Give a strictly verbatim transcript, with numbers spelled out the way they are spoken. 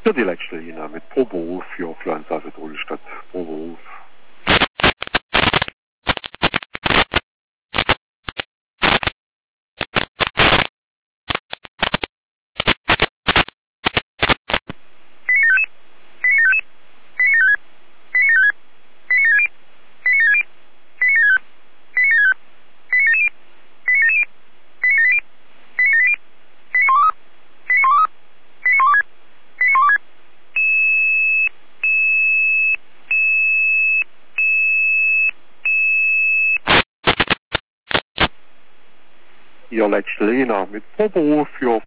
Für die letzte Linie mit Proberuf für Pflanzer für Drolstadt. Proberuf. Ihr letzte Linie mit Proberuf für